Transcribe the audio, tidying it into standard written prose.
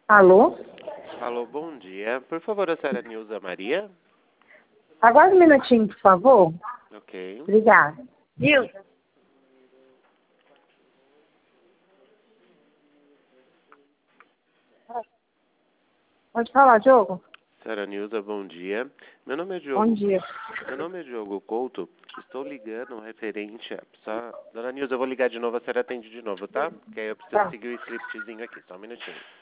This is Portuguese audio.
Alô? Alô, bom dia. Por favor, a senhora Nilza Maria? Aguarde um minutinho, por favor. Ok. Obrigada. Nilza. Pode falar, Diogo? Senhora Nilza, bom dia. Meu nome é Bom Diogo. dia. Meu nome é Diogo Couto. Estou ligando referente a... Dona Nilza, eu vou ligar de novo, a senhora atende de novo, tá? Porque aí eu preciso Tá. seguir o scriptzinho aqui. Só um minutinho.